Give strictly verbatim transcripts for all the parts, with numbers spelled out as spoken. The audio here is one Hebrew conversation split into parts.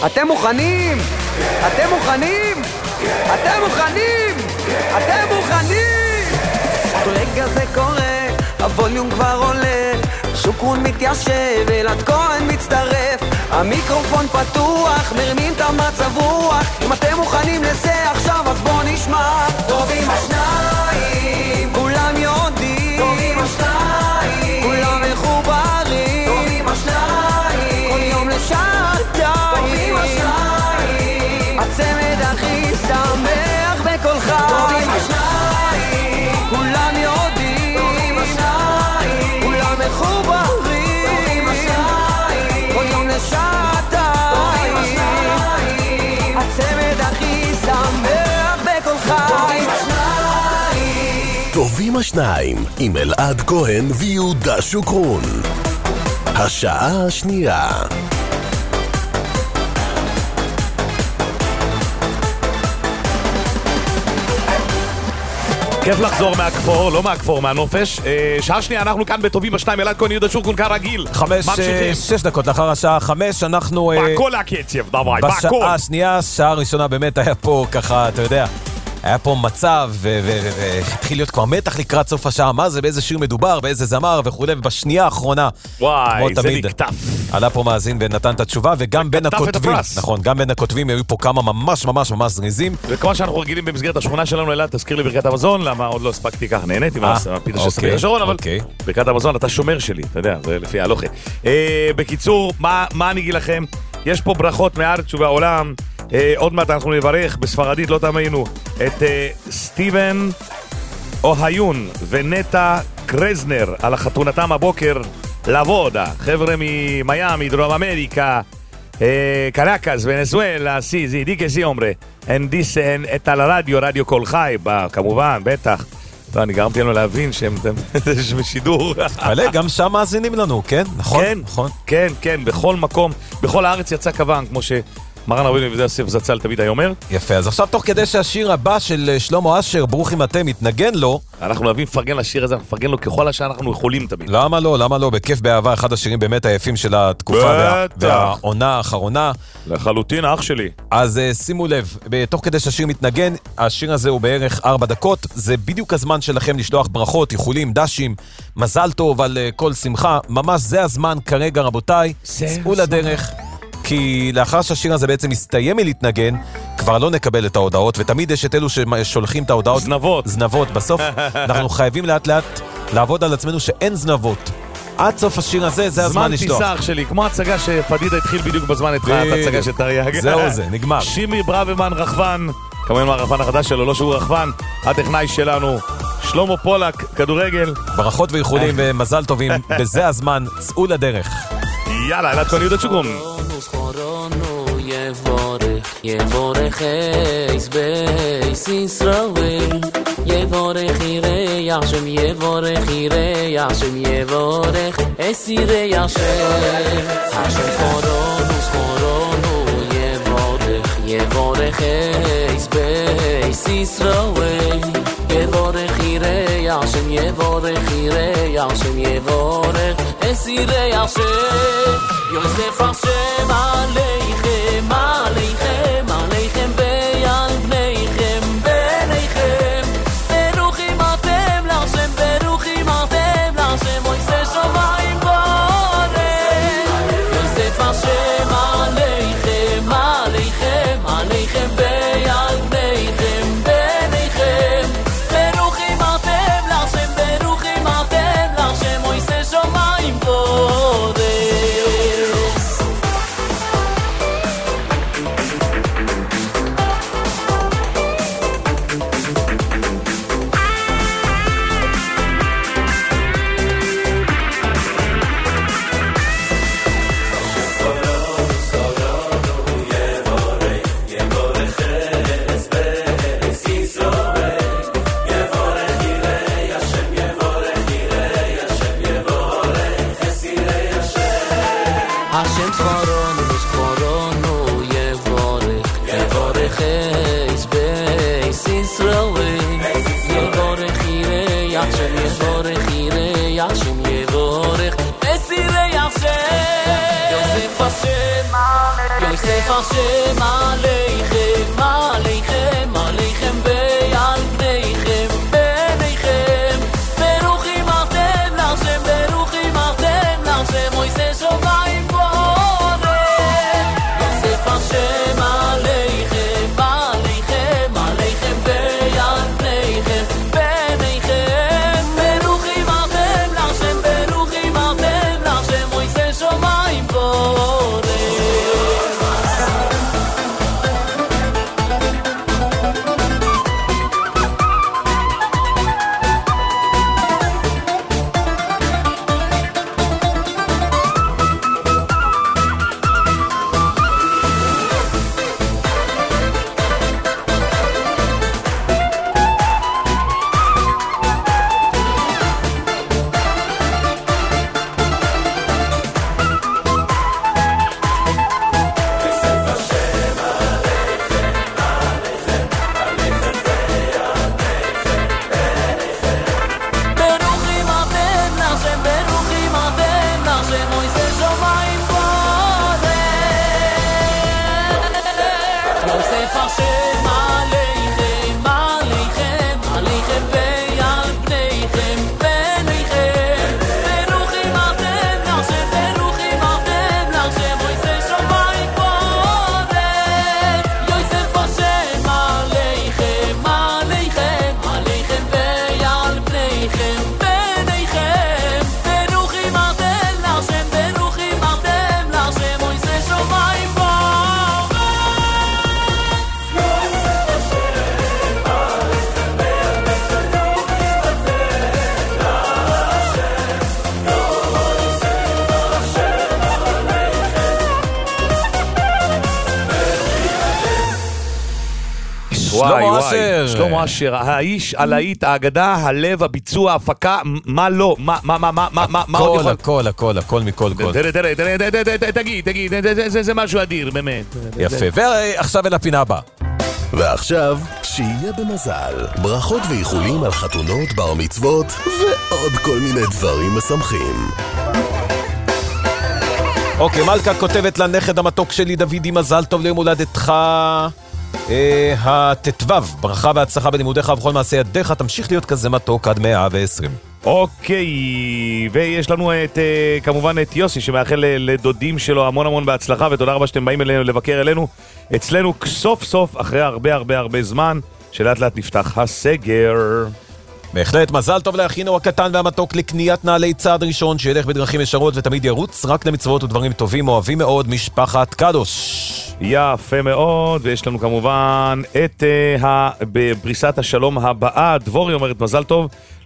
אתם מוכנים? אתם מוכנים? אתם מוכנים? אתם מוכנים? רגע זה קורה, הווליום כבר עולה, שוקרון מתיישב, אלעד כהן מצטרף, המיקרופון פתוח, מרמים את המצב רוח. אם אתם מוכנים לזה עכשיו אז בוא נשמע. טובים השניים, כולם יודעים, טובים השניים, כולם מחוברים, טובים השניים, כל יום לשעתיים, טובים השניים, הצמד הכי שמח בכל חי, טובים השניים, כולם יודעים, טובים השניים, כולם מחוברים, טובים השניים, כל יום לשעתיים, טובים השניים, הצמד הכי שמח בכל חי. טובים השניים עם אלעד כהן ויהודה שוקרון. השעה השנייה. כיף לחזור מהכפור, לא מהכפור, מהנופש. שעה שנייה, אנחנו כאן בטובים השניים, אלעד כהן ויהודה שוקרון כרגיל. חמש, שש דקות לאחר השעה חמש, אנחנו... בכל הקצב, דווי, בכל. בשעה השנייה, שעה ראשונה באמת היה פה ככה, אתה יודע, היה פה מצב, והתחיל להיות כבר מתח לקראת סוף השעה, מה זה, באיזה שיר מדובר, באיזה זמר וכו', ובשנייה האחרונה, וואי, זה נקטף. עלה פה מאזין ונתן את התשובה, וגם בין הכותבים, נכון, גם בין הכותבים היו פה כמה ממש ממש ממש זריזים. וכמו שאנחנו רגילים במסגרת השכונה שלנו, אלעד, תזכיר לי ברכת המזון, למה עוד לא הספקתי כך, נהניתי מהפיתה של ספיר השרון, אבל ברכת המזון, אתה שומר שלי, אתה יודע, זה לפי ההלוכה. בקיצור, מה אני אגיד לכם? יש פה ברכות מהארץ ובעולם. עוד מעט אנחנו נברך בספרדית, לא תאמינו, את סטיבן אוהיון ונטה קרזנר על החתונתם הבוקר לעבודה. חבר'ה ממיימי, דרום אמריקה, קרקס, ונזואלה, סי, זי, די כסי אומרה. הם דיסן את על הרדיו, רדיו כל חי, כמובן, בטח. אני גרמתי לנו להבין שהם בשידור. אבל גם שם מאזינים לנו, כן? נכון? כן, כן, כן, בכל מקום, בכל הארץ יצא כוון, כמו ש... מרן רבינו יהודה יוסף זצ"ל תמיד היה אומר. יפה, אז עכשיו תוך כדי שהשיר הבא של שלמה אשר, ברוכים אתם, מתנגן לו, אנחנו אוהבים לפרגן לשיר הזה, אנחנו נפרגן לו ככל השעה אנחנו יכולים תמיד. למה לא, למה לא, בכיף באהבה, אחד השירים באמת היפים של התקופה והעונה האחרונה. לחלוטין, אח שלי. אז שימו לב, תוך כדי שהשיר מתנגן, השיר הזה הוא בערך ארבע דקות, זה בדיוק הזמן שלכם לשלוח ברכות, איחולים, דשים, מזל טוב על כל שמחה, ממש זה הזמן כרגע רבותיי, צאו לדרך. כי לאחר שהשיר הזה בעצם מסתיים מלהתנגן, כבר לא נקבל את ההודעות, ותמיד יש את אלו ששולחים את ההודעות. זנבות. זנבות. בסוף אנחנו חייבים לאט לאט לעבוד על עצמנו שאין זנבות. עד סוף השיר הזה, זה הזמן לשלוח. זמן טיסח שלי, כמו הצגה שפדידה התחיל בדיוק בזמן את הצגה של תרי"ג. זהו זה, נגמר. שימי ברבמן רחבן, כמובן מהרחבן החדש שלו, לא שהוא רחבן, הטכנאי שלנו, שלמה פולק, כדורגל. ברכות ואיחולים ומזל טובים, בזה הזמן, צאו לדרך. יאללה, אלעד כהן ויהודה שוקרון. יבורך אייס בייס ישראל יבורך יראה השם יבורך יראה השם יבורך אס יראה השם השם חורונו חורונו יבורך יבורך אייס בייס ישראל יבורך יראה השם יבורך יראה השם יבורך אס יראה השם יוסף השם עליכם עליכם עליכם ועל בניכם בניכם ברוכים אתם להשם ברוכים אתם להשם מויסה שמיים בורם יוסף השם עליכם עליכם עליכם ועל בניכם בניכם ברוכים אתם להשם ברוכים אתם להשם מויסה שמיים בורם. השם זכרונו וזכרונו יבורך יבורך אייס בייס ישראל יבורך יראה השם יבורך יראה השם יבורך אס יראה השם יוסף השם יוסף השם עליכם, עליכם, עליכם ועל בניכם, בניכם. ברוכים אתם להשם, ברוכים אתם להשם, מויסה שמיים וארץ. יוסף השם עליכם, עליכם, עליכם ועל בניכם, בניכם. ברוכים אתם להשם, ברוכים אתם להשם, מויסה שמיים וארץ. ברוכים אתם להשם, ברוכים אתם להשם, מויסה שמיים וארץ. יוסף השם עליכם, עליכם, עליכם ועל בניכם, בניכם. ברוכים אתם להשם, ברוכים אתם להשם, מויסה שמיים וארץ. יוסף השם עליכם, עליכם, עליכם ועל בניכם, בניכם. ברוכים אתם להשם, ברוכים אתם להשם, מויסה שמיים וארץ. וואי שלמה וואי, אשר. שלמה אשר, האיש, הלהיט, האגדה, הלב, הביצוע, ההפקה, מה לא, מה, מה, מה, מה, מה, מה עוד הכל, יכול... הכל, הכל, הכל מכל כל. תראה, תראה, תראה, תראה, תראה, תגיד, תגיד, זה- זה- זה- זה משהו אדיר, באמת. יפה. ועכשיו אל הפינה הבאה. ועכשיו, שיהיה במזל. ברכות ואיחולים על חתונות, בר מצוות, ועוד כל מיני דברים משמחים. אוקיי, מלכה כותבת לנכד המתוק שלי, דודי, מזל טוב ליום הולדתך. אה, הט"ו, ברכה והצלחה בלימודיך ובכל מעשי ידיך, תמשיך להיות כזה מתוק עד מאה ועשרים. אוקיי, ויש לנו את, אה, כמובן את יוסי שמאחל ל- לדודים שלו המון המון בהצלחה, ותודה רבה שאתם באים אלינו לבקר אלינו אצלנו סוף סוף אחרי הרבה הרבה הרבה זמן שלאט לאט נפתח הסגר. בהחלט, מזל טוב לאחינו הקטן והמתוק לקניית נעלי צעד ראשון, שילך בדרכים ישרות ותמיד ירוץ רק למצוות ודברים טובים. אוהבים מאוד, משפחת קדוש. יפה מאוד, ויש לנו כמובן את uh, ה- בבריסת השלום הבאה, דבורי אומרת מזל טוב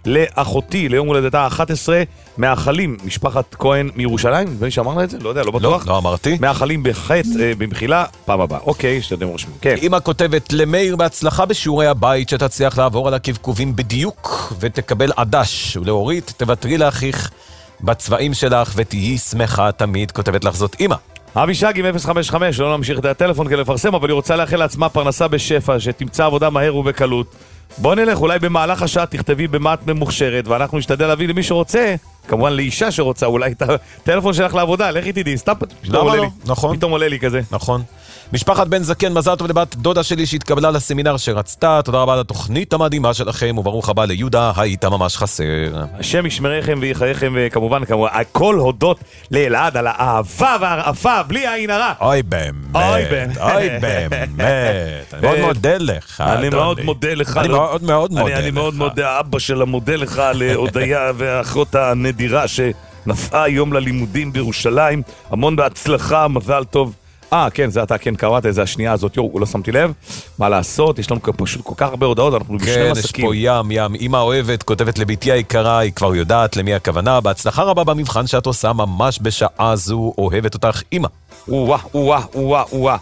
לאחותי ליום הולדתה ה-אחת עשרה, מאחלים משפחת כהן מירושלים, נדמה לי שאמרנו את זה? לא יודע, לא לא, בטוח. לא אמרתי. מאחלים בחטא uh, במחילה, פעם הבאה. אוקיי, שאתם רושמים. כן. אמא כותבת למאיר בהצלחה בשיעורי הבית, שתצליח לעבור על הקבקובים בדיוק ותקבל עדש, ולהורית תוותרי לאחיך בצבעים שלך ותהי שמחה תמיד. כותבת לך זאת אמא. אבישג עם אפס חמש חמש, לא נמשיך את הטלפון כדי לפרסם, אבל היא רוצה לאחל לעצמה פרנסה בשפע, שתמצא עבודה מהר ובקלות. בוא נלך, אולי במהלך השעה תכתבי במעט ממוכשרת, ואנחנו נשתדל להביא למי שרוצה, כמובן לאישה שרוצה, אולי את הטלפון שלך לעבודה, לכי תדעי, סתם פתאום למה עולה לא? לי. נכון. פתאום עולה לי כזה. נכון. משפחת בן זקן, מזל טוב לבת דודה שלי שהתקבלה לסמינר שרצתה. תודה רבה על התוכנית המדהימה שלכם, וברוך הבא ליהודה, היית ממש חסר. השם ישמריכם ויחייכם, וכמובן, כמובן, הכל הודות לאלעד על האהבה והרעפה, בלי העין הרע. אוי באמת, אוי באמת. אוי באמת. אני מאוד מודה לך. אני אדוני. מאוד מודה לך. אני מאוד מאוד אני- מודה לך. אני מאוד מודה, האבא שלה מודה לך להודיה והאחות הנדירה שנפעה היום ללימודים בירושלים. המון בהצלחה, מזל טוב. אה, כן, זה אתה, כן, קראת את זה, השנייה הזאת, יו, לא שמתי לב. מה לעשות, יש לנו פשוט כל כך הרבה הודעות, אנחנו בשני כן, יש מסקים. פה ים, ים. אמא אוהבת, כותבת לביתי היקרה, היא כבר יודעת למי הכוונה. בהצלחה רבה במבחן שאת עושה ממש בשעה זו. אוהבת אותך, אמא. וואה, וואה, וואה, וואה.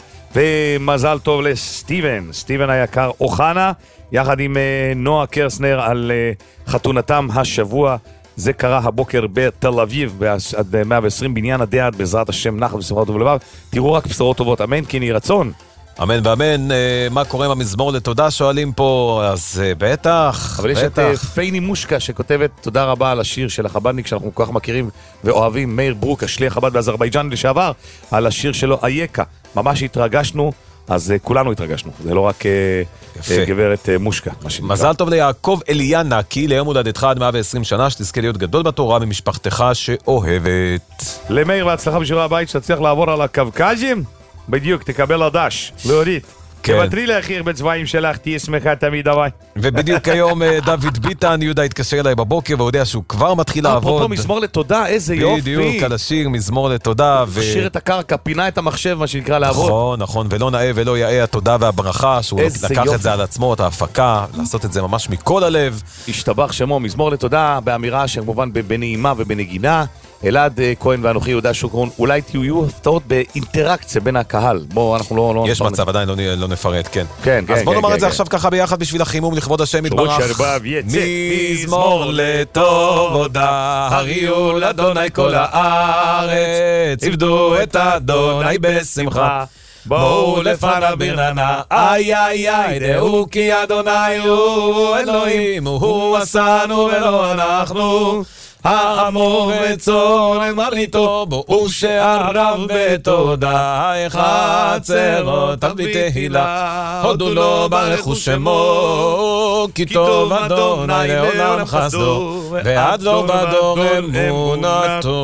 ומזל טוב לסטיבן, סטיבן היקר אוחנה, יחד עם uh, נועה קרסנר על uh, חתונתם השבוע. זה קרה הבוקר בתל אביב, עד מאה ועשרים בניין הדעת, בעזרת השם נחת ושמחה טוב ולבב. תראו רק בשורות טובות, אמן, כי נהי רצון. אמן ואמן. אה, מה קורה עם המזמור לתודה שואלים פה, אז אה, בטח, אבל יש את בטח. uh, פייני מושקה שכותבת תודה רבה על השיר של החבדניק שאנחנו כל כך מכירים ואוהבים, מאיר ברוק, השליח חב"ד באזרבייג'אן לשעבר, על השיר שלו אייקה. ממש התרגשנו, אז כולנו התרגשנו, זה לא רק גברת מושקה. מזל טוב ליעקב אליאנה, כי ליום הולדתך עד מאה ועשרים שנה, שתזכה להיות גדול בתורה במשפחתך שאוהבת. למאיר והצלחה בשיעורי הבית, שתצליח לעבור על הקווקזים, בדיוק, תקבל הדש, להוריד. תוותרי להכיר בצבעים שלך, תהיה שמחה תמיד, דווי. ובדיוק היום דוד ביטן, יהודה התקשר אליי בבוקר, והוא יודע שהוא כבר מתחיל לעבוד. אפרופו מזמור לתודה, איזה יופי. בדיוק, על השיר מזמור לתודה. שיר את הקרקע, פינה את המחשב, מה שנקרא לעבוד. נכון, נכון, ולא נאה ולא יאה התודה והברכה, שהוא לקח את זה על עצמו, את ההפקה, לעשות את זה ממש מכל הלב. השתבח שמו, מזמור לתודה, באמירה שכמובן בנעימה ובנגינה. אלעד כהן ואנוכי יהודה שוקרון, אולי תהיו הפתעות באינטראקציה בין הקהל. בוא, אנחנו לא... לא יש מצב, עדיין לא, לא נפרט, כן. כן, כן. אז בוא כן, נאמר כן, את זה כן. עכשיו ככה ביחד בשביל החימום לכבוד השם יתברך. מזמור לטוב הודה, הריעו לאדוני כל הארץ, עבדו את אדוני בשמחה. בואו לפניו ברננה, איי איי איי, דעו כי אדוני הוא אלוהים, הוא עשנו ולא אנחנו. העמו וצורם מרניתו, בואו שערב בתודה, חצרות בתהילה, הודו לו ברכו שמו, כי טוב אדוני לעולם חסדו, ועד לו בדור אמונתו.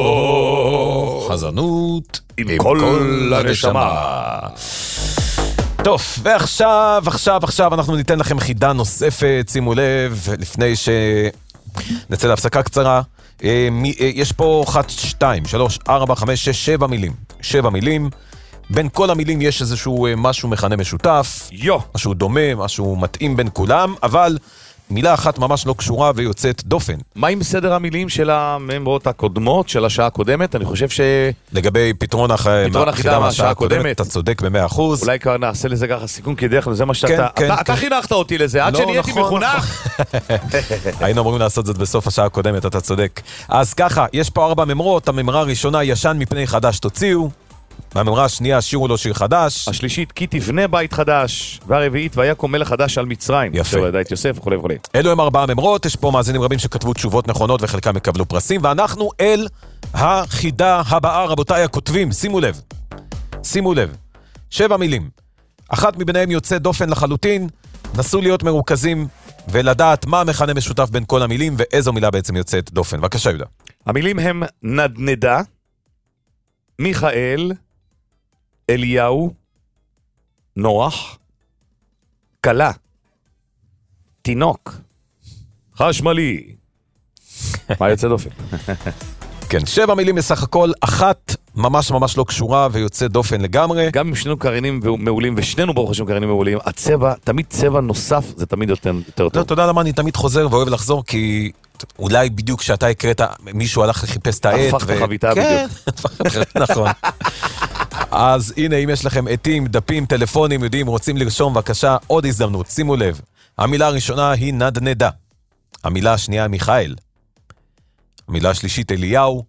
חזנות עם כל הנשמה. טוב, ועכשיו, עכשיו, עכשיו אנחנו ניתן לכם חידה נוספת, שימו לב, לפני ש... נצא להפסקה קצרה. יש פה אחת, שתיים, שלוש, ארבע, חמש, שש, שבע מילים. שבע מילים. בין כל המילים יש איזשהו משהו מכנה משותף. יו. משהו דומה, משהו מתאים בין כולם, אבל מילה אחת ממש לא קשורה ויוצאת דופן. מה עם סדר המילים של הממרות הקודמות, של השעה הקודמת? אני חושב ש... לגבי פתרון החידה מהשעה הקודמת, אתה צודק במאה אחוז. אולי כבר נעשה לזה ככה סיכון, כי דרך זה מה שאתה... אתה חינכת אותי לזה, עד שנהייתי מחונך. היינו אמורים לעשות זאת בסוף השעה הקודמת, אתה צודק. אז ככה, יש פה ארבע ממרות, הממרה הראשונה, ישן מפני חדש תוציאו. והממרה השנייה, שירו לו שיר חדש. השלישית, כי תבנה בית חדש. והרביעית, ויקום מלך חדש על מצרים. יפה. דעת יוסף וכו' וכו'. אלו הם ארבעה ממרות, יש פה מאזינים רבים שכתבו תשובות נכונות וחלקם יקבלו פרסים, ואנחנו אל החידה הבאה, רבותיי הכותבים, שימו לב. שימו לב. שבע מילים. אחת מביניהם יוצא דופן לחלוטין, נסו להיות מרוכזים ולדעת מה המכנה משותף בין כל המילים ואיזו מילה בעצם יוצאת דופן. בבקשה, יהודה. המילים הם נדנדה, מיכאל, אליהו, נוח, קלה, תינוק, חשמלי. מה יוצא דופן? כן, שבע מילים בסך הכל, אחת ממש ממש לא קשורה ויוצא דופן לגמרי. גם אם שנינו קריינים מעולים, ושנינו ברוך השם קריינים מעולים, הצבע, תמיד צבע נוסף, זה תמיד יותר טוב. לא, אתה יודע למה אני תמיד חוזר ואוהב לחזור, כי אולי בדיוק כשאתה הקראת, מישהו הלך לחיפש את העט. הפכת חביתה בדיוק. נכון. אז הנה, אם יש לכם עטים, דפים, טלפונים, יודעים, רוצים לרשום, בבקשה, עוד הזדמנות, שימו לב. המילה הראשונה היא נדנדה. המילה השנייה מיכאל. המילה השלישית אליהו.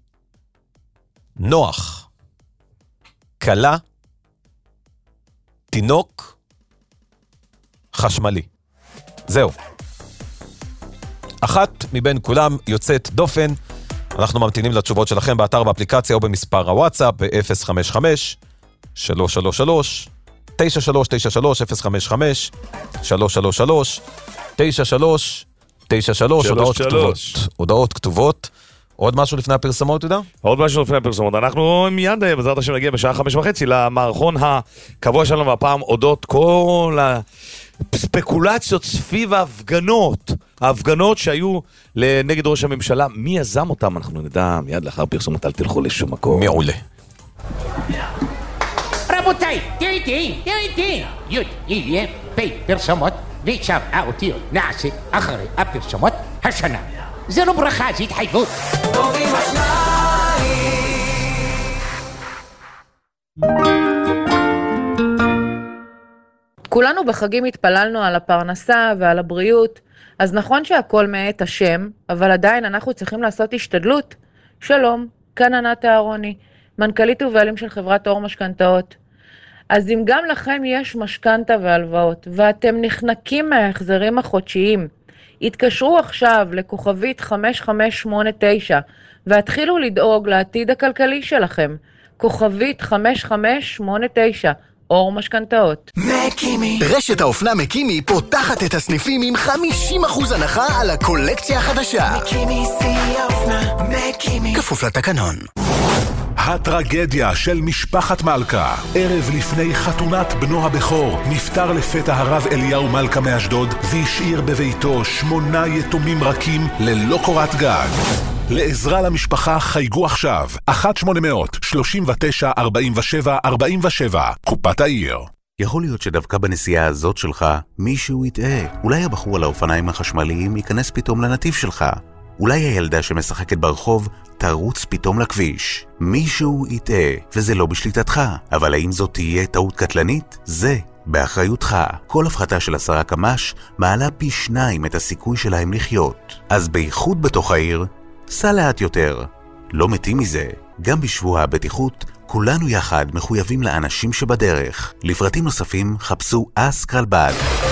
נוח. קלה. תינוק. חשמלי. זהו. אחת מבין כולם יוצאת דופן. אנחנו ממתינים לתשובות שלכם באתר באפליקציה או במספר הוואטסאפ ב-אפס חמש חמש שלוש שלוש שלוש תשע שלוש תשע שלוש אפס חמש חמש שלוש שלוש שלוש תשע שלוש תשע שלוש. הודעות כתובות. הודעות כתובות. עוד משהו לפני הפרסמות, יהודה? עוד משהו לפני הפרסמות. אנחנו מיד בעזרת השם נגיע בשעה חמש וחצי למערכון הקבוע שלנו, והפעם אודות כל הספקולציות סביב ההפגנות. ההפגנות שהיו נגד ראש הממשלה. מי יזם אותם? אנחנו נדע מיד לאחר פרסומות, אל תלכו לשום מקום. מעולה. רבותיי, תראי איתי, תראי איתי. י' יהיה פי פרסומות, ועכשיו האותיות נעשה אחרי הפרסומות השנה. זה לא ברכה, זה התחייבות. טובים השניים. כולנו בחגים התפללנו על הפרנסה ועל הבריאות, אז נכון שהכל מאת השם, אבל עדיין אנחנו צריכים לעשות השתדלות. שלום, כאן ענת אהרוני, מנכ"לית ובעלים של חברת אור משכנתאות. אז אם גם לכם יש משכנתה והלוואות, ואתם נחנקים מההחזרים החודשיים, התקשרו עכשיו לכוכבית חמש חמש שמונה תשע, והתחילו לדאוג לעתיד הכלכלי שלכם. כוכבית חמש חמש שמונה תשע, אור משכנתאות. מקימי. רשת האופנה מקימי פותחת את הסניפים עם חמישים אחוז הנחה על הקולקציה החדשה. מקימי שיא האופנה, מקימי. כפוף לתקנון. הטרגדיה של משפחת מלכה. ערב לפני חתונת בנו הבכור נפטר לפתע הרב אליהו מלכה מאשדוד והשאיר בביתו שמונה יתומים רכים ללא קורת גג. לעזרה למשפחה חייגו עכשיו אחת שמונה מאות שלושים ותשע ארבעים ושבע ארבעים ושבע, קופת העיר. יכול להיות שדווקא בנסיעה הזאת שלך מישהו יטעה. אולי הבחור על האופניים החשמליים ייכנס פתאום לנתיב שלך. אולי הילדה שמשחקת ברחוב תרוץ פתאום לכביש. מישהו יטעה, וזה לא בשליטתך. אבל האם זאת תהיה טעות קטלנית? זה באחריותך. כל הפחתה של עשרה קמ"ש מעלה פי שניים את הסיכוי שלהם לחיות. אז בייחוד בתוך העיר, סע לאט יותר. לא מתים מזה. גם בשבוע הבטיחות, כולנו יחד מחויבים לאנשים שבדרך. לפרטים נוספים חפשו אסקרלבד.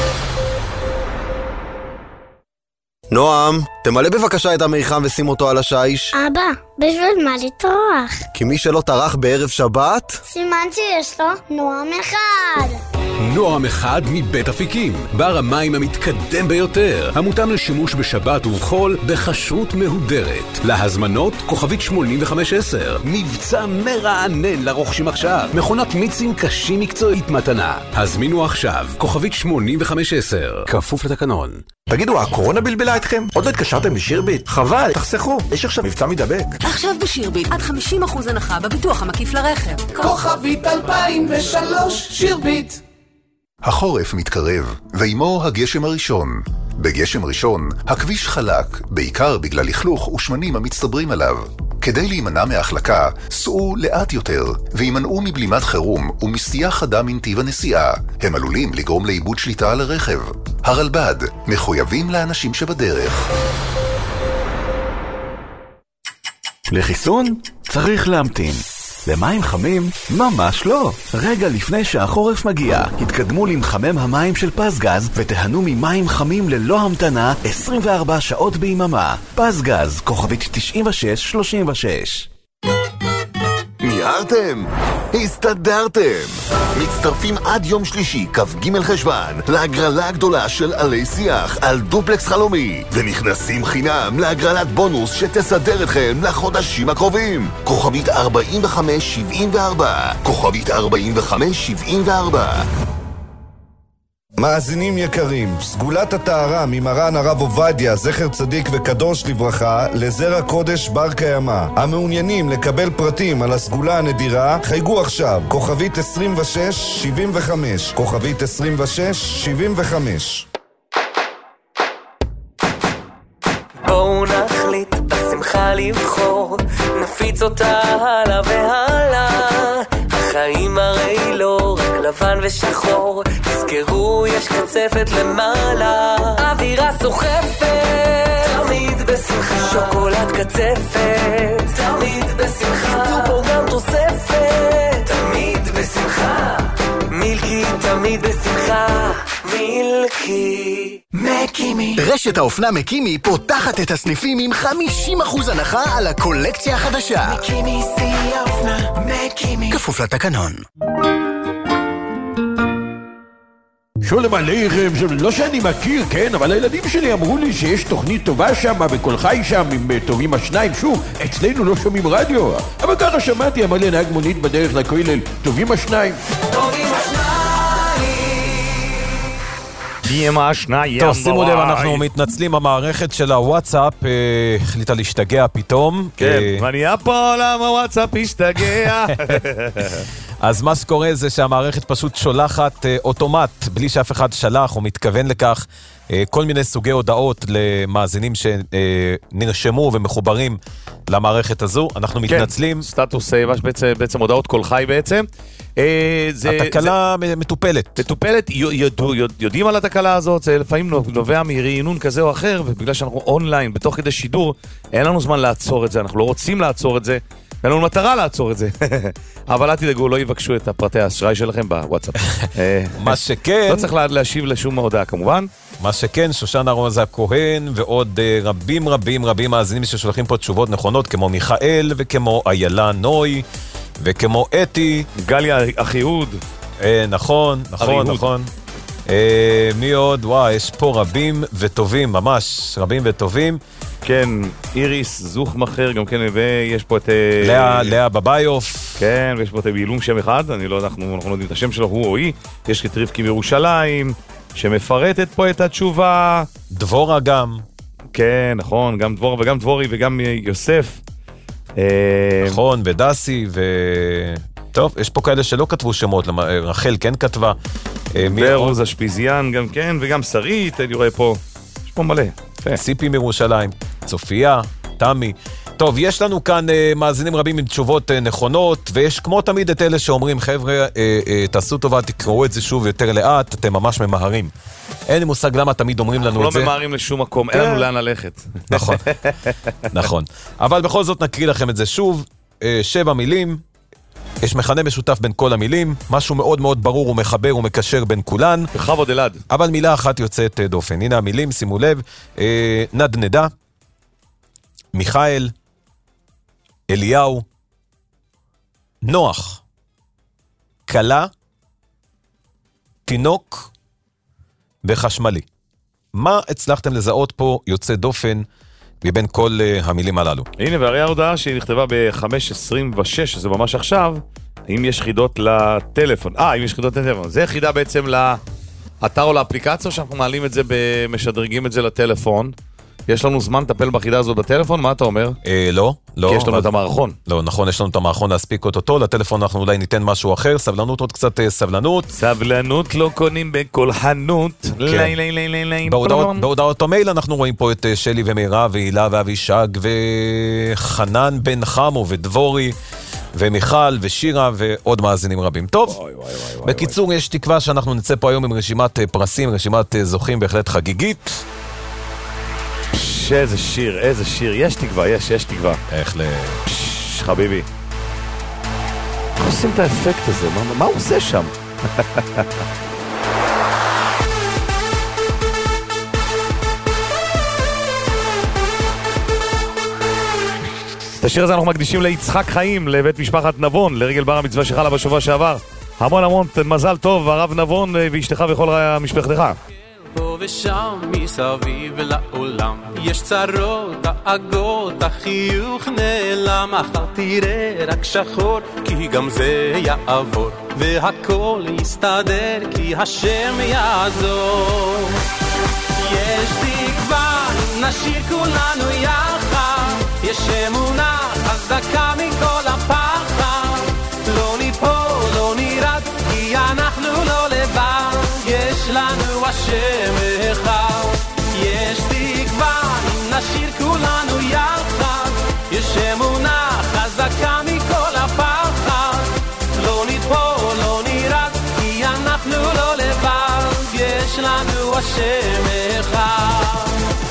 נועם, תמלא בבקשה את המיחם ושים אותו על השיש. אבא, בשביל מה לטרוח? כי מי שלא טרח בערב שבת... סימן שיש לו נועם אחד. נועם אחד מבית אפיקים, בר המים המתקדם ביותר, המותאם לשימוש בשבת ובחול בכשרות מהודרת. להזמנות כוכבית שמונים וחמש עשר. מבצע מרענן לרוכשים עכשיו. מכונת מיצים קשים מקצועית מתנה. הזמינו עכשיו כוכבית שמונים וחמש עשר. כפוף לתקנון. תגידו, הקורונה בלבלה אתכם? עוד לא התקשרתם לשירביט? חבל, תחסכו, יש עכשיו מבצע מדבק. עכשיו בשירביט, עד חמישים אחוז הנחה בביטוח המקיף לרכב. כוכבית אלפיים ושלוש, שירביט. החורף מתקרב, ועמו הגשם הראשון. בגשם ראשון, הכביש חלק, בעיקר בגלל לכלוך ושמנים המצטברים עליו. כדי להימנע מהחלקה, סעו לאט יותר, וימנעו מבלימת חירום ומסטייה חדה מנתיב הנסיעה. הם עלולים לגרום לאיבוד שליטה על הרכב. הרלב"ד, מחויבים לאנשים שבדרך. לחיסון? צריך להמתין. למים חמים? ממש לא. רגע לפני שהחורף מגיע, התקדמו למחמם המים של פסגז ותהנו ממים חמים ללא המתנה עשרים וארבע שעות ביממה. פסגז, כוכבית תשעים ושש שלושים ושש. מיהרתם? הסתדרתם! מצטרפים עד יום שלישי, כ"ג חשוון, להגרלה הגדולה של עלי שיח על דופלקס חלומי, ונכנסים חינם להגרלת בונוס שתסדר אתכם לחודשים הקרובים. כוכבית ארבעים וחמש שבעים וארבע, כוכבית ארבעים וחמש שבעים וארבע. מאזינים יקרים, סגולת הטהרה ממרן הרב עובדיה, זכר צדיק וקדוש לברכה, לזרע קודש בר קיימא. המעוניינים לקבל פרטים על הסגולה הנדירה, חייגו עכשיו, כוכבית עשרים ושש שבעים וחמש, כוכבית עשרים ושש שבעים וחמש. בואו נחליט בשמחה לבחור, נפיץ אותה הלאה והלאה. החיים הרי לא רק לבן ושחור, תזכרו יש קצפת למעלה, אווירה סוחפת, תמיד בשמחה, שוקולד קצפת, תמיד בשמחה, כתוב פה גם תוספת, תמיד בשמחה, מילקי תמיד בשמחה, מילקי. מקימי. רשת האופנה מקימי פותחת את הסניפים עם חמישים אחוז הנחה על הקולקציה החדשה. מקימי שיא האופנה, מקימי. כפוף לתקנון. שולם עליכם, לא שאני מכיר, כן, אבל הילדים שלי אמרו לי שיש תוכנית טובה שם, בכל חי שם, עם טובים השניים. שוב, אצלנו לא שומעים רדיו, אבל ככה שמעתי, אמר לי נהג מונית בדרך לכולל, טובים השניים. טובים השניים. טוב, שימו לב, אנחנו מתנצלים, המערכת של הוואטסאפ החליטה להשתגע פתאום. כן, ואני פה למה הוואטסאפ השתגע. אז מה שקורה זה שהמערכת פשוט שולחת אוטומט, בלי שאף אחד שלח או מתכוון לכך, כל מיני סוגי הודעות למאזינים שנרשמו ומחוברים למערכת הזו. אנחנו מתנצלים. כן, סטטוס, בעצם, בעצם הודעות כל חי בעצם. התקלה מטופלת. מטופלת, יודעים על התקלה הזאת, זה לפעמים נובע מרעינון כזה או אחר, ובגלל שאנחנו אונליין, בתוך כדי שידור, אין לנו זמן לעצור את זה, אנחנו לא רוצים לעצור את זה, אין לנו מטרה לעצור את זה. אבל אל תדאגו, לא יבקשו את הפרטי האשראי שלכם בוואטסאפ. מה שכן... לא צריך להשיב לשום הודעה כמובן. מה שכן, שושנה רוזה הכהן ועוד רבים רבים רבים מאזינים ששולחים פה תשובות נכונות, כמו מיכאל וכמו איילה נוי. וכמו אתי... גליה אחיהוד. אה, נכון, נכון, נכון. אה, מי עוד? וואי, יש פה רבים וטובים, ממש רבים וטובים. כן, איריס זוכמחר, גם כן, ויש פה את... לאה, לאה בביוף. כן, ויש פה את בעילום שם אחד, אני לא יודע, אנחנו, אנחנו לא יודעים את השם שלו, הוא או היא. יש את רבקי מירושלים, שמפרטת פה את התשובה. דבורה גם. כן, נכון, גם דבורה וגם דבורי וגם יוסף. נכון, ודסי, ו... טוב, יש פה כאלה שלא כתבו שמות, רחל כן כתבה. ברוז אשפיזיאן גם כן, וגם שרית, אני רואה פה. יש פה מלא. ציפי מירושלים, צופיה, תמי. טוב, יש לנו כאן uh, מאזינים רבים עם תשובות uh, נכונות, ויש כמו תמיד את אלה שאומרים, חבר'ה, uh, uh, תעשו טובה, תקראו את זה שוב יותר לאט, אתם ממש ממהרים. אין לי מושג למה תמיד אומרים לנו את זה. אנחנו לא ממהרים לשום מקום, אין לנו לאן ללכת. נכון, נכון. אבל בכל זאת נקריא לכם את זה שוב, uh, שבע מילים, יש מכנה משותף בין כל המילים, משהו מאוד מאוד ברור ומחבר ומקשר בין כולן. בכבוד אלעד. אבל מילה אחת יוצאת דופן. הנה המילים, שימו לב, אה, נדנדה, מיכאל, אליהו, נוח, קלה, תינוק וחשמלי. מה הצלחתם לזהות פה יוצא דופן מבין כל uh, המילים הללו? הנה, והרי ההודעה שהיא נכתבה ב-חמש עשרים ושש, זה ממש עכשיו, אם יש חידות לטלפון. אה, אם יש חידות לטלפון. זה חידה בעצם לאתר או לאפליקציה, שאנחנו מעלים את זה, משדרגים את זה לטלפון. יש לנו זמן לטפל בחידה הזאת בטלפון? מה אתה אומר? אה, לא, לא. כי יש לנו אבל... את המערכון. לא, נכון, יש לנו את המערכון להספיק אותו. לטלפון אנחנו אולי ניתן משהו אחר. סבלנות, עוד קצת סבלנות. סבלנות לא קונים בכל חנות. כן. לי, לי, לי, לי, לי. בהודעות, בהודעות המייל אנחנו רואים פה את שלי ומירה והילה ואבישג וחנן בן חמו ודבורי ומיכל ושירה ועוד מאזינים רבים. טוב, וואי, וואי, וואי, בקיצור וואי. יש תקווה שאנחנו נצא פה היום עם רשימת פרסים, רשימת זוכים בהחלט חגיגית. איזה שיר, איזה שיר, יש תקווה, יש, יש תקווה. איך ל... פשש, חביבי. איך עושים את האפקט הזה? מה, מה הוא עושה שם? את השיר הזה אנחנו מקדישים ליצחק חיים, לבית משפחת נבון, לרגל בר המצווה שחלה בשבוע שעבר. המון המון מזל טוב, הרב נבון ואשתך וכל משפחתך. פה ושם מסביב לעולם יש צרות, דאגות, החיוך נעלם, מחר תראה רק שחור, כי גם זה יעבור והכל יסתדר, כי השם יעזור. יש תקווה, נשאיר כולנו יחד, יש אמונה חזקה מכל הפחד, לא ניפול, לא נרד, כי אנחנו לא לבד, יש לנו השם אחד. יש תקווה, אם נשאיר כולנו יחד, יש אמונה חזקה מכל הפחד, לא נתפול, לא נרד, כי אנחנו לא לבד, יש לנו השם אחד.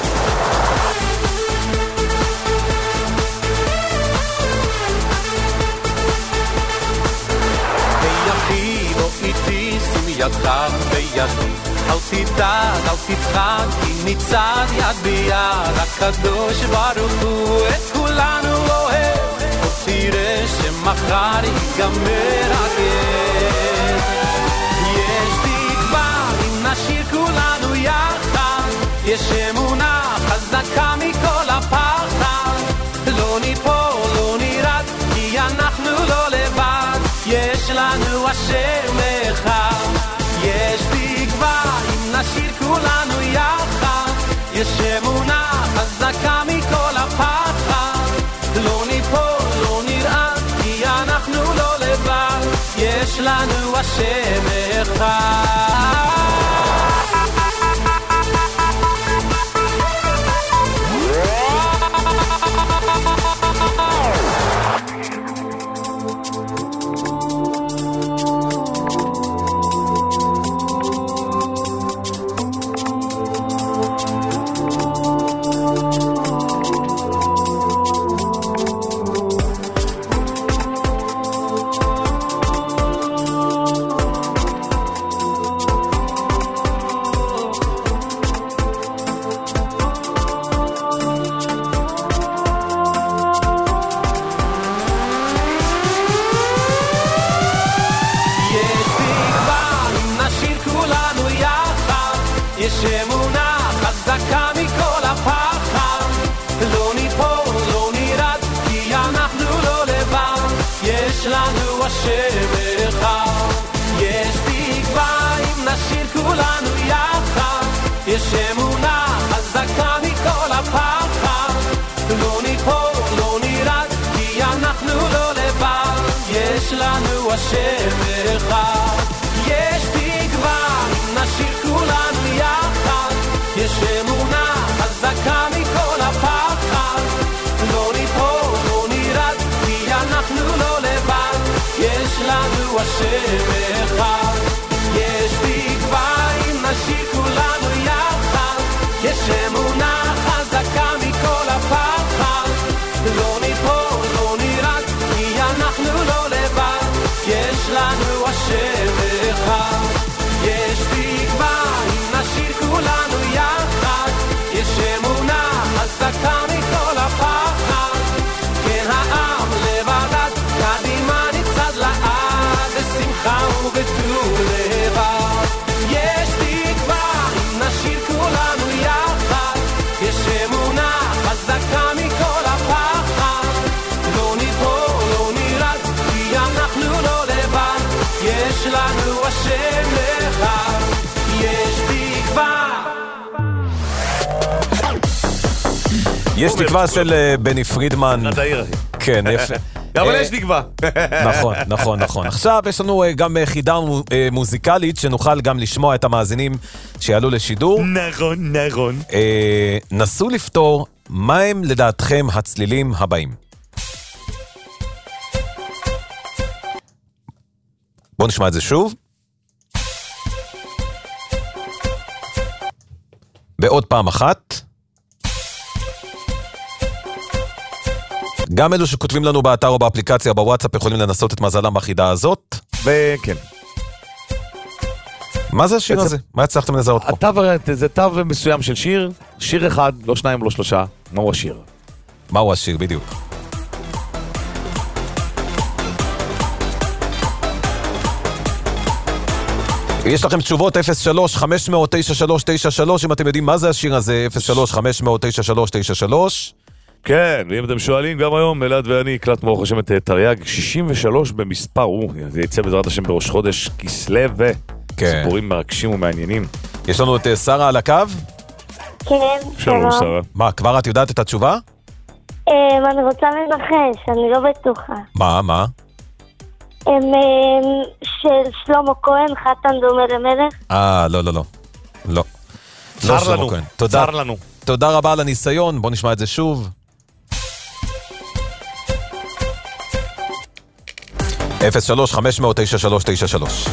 היחי בוא איתי, שים ידך בידי, אל תדאג, אל תצחק, כי ניצד יד ביד, הקדוש ברוך הוא את כולנו אוהב, עוד תראה שמחר ייגמר הגר. יש תקווה, אם נשאיר כולנו יחד, יש אמונה חזקה מכל הפחד, לא ניפול, לא נרד, כי אנחנו לא לבד, יש לנו השם אחד. יש תקווה, אם נשאיר כולנו יחד, יש אמונה חזקה מכל הפחד, לא ניפול, לא נרעד, כי אנחנו לא לבד, יש לנו השם אחד. השם אחד. יש תקווה אם נשאיר כולנו יחד, יש אמונה חזקה מכל הפחד, לא ניפול, לא נרד, כי אנחנו לא לבד, יש לנו השם אחד. יש תקווה אם נשאיר כולנו יחד, יש אמונה חזקה מכל הפחד, לא ניפול, לא נרד, כי אנחנו לא לבד, יש לנו השם אחד. יש תקווה אם נשאיר כולנו יחד, יש אמונה חזקה מכל הפחד, כן העם לבדד, קדימה נצעד לעד, בשמחה ובטוב לבד. יש תקווה אם נשאיר כולנו יחד, יש אמונה חזקה מכל הפחד, לא ניפול, לא נרד, כי אנחנו לא לבד, יש לנו השם אחד. יש תקווה. יש תקווה של בני פרידמן. נדעיר, אחי. כן, יפה. אבל יש תקווה. נכון, נכון, נכון. עכשיו יש לנו גם חידה מוזיקלית שנוכל גם לשמוע את המאזינים שיעלו לשידור. נכון, נכון. נסו לפתור מהם לדעתכם הצלילים הבאים. בואו נשמע את זה שוב. בעוד פעם אחת. גם אלו שכותבים לנו באתר או באפליקציה בוואטסאפ יכולים לנסות את מזלם בחידה הזאת. וכן. מה זה השיר הזה? מה הצלחתם לזהות פה? זה תו מסוים של שיר, שיר אחד, לא שניים, לא שלושה. מהו השיר? מהו השיר, בדיוק. יש לכם תשובות אפס שלוש חמש אפס אפס תשע שלוש תשע שלוש, אם אתם יודעים מה זה השיר הזה, אפס שלוש חמש אפס אפס תשע שלוש תשע שלוש. כן, ואם אתם שואלים, גם היום, אלעד ואני הקלט מור חשם את תרי"ג, שישים ושלוש במספר, הוא, זה יצא בעזרת השם בראש חודש, כסלו ו... כן. סיפורים מרגשים ומעניינים. יש לנו את שרה על הקו? כן, שלום שרה. מה, כבר את יודעת את התשובה? אני רוצה לנחש, אני לא בטוחה. מה, מה? של שלמה כהן, חתן דומה למלך. אה, לא, לא, לא. לא. צר לנו, צר לנו. תודה רבה על הניסיון, בוא נשמע את זה שוב. אפס שלוש חמש אפס אפס תשע שלוש תשע שלוש.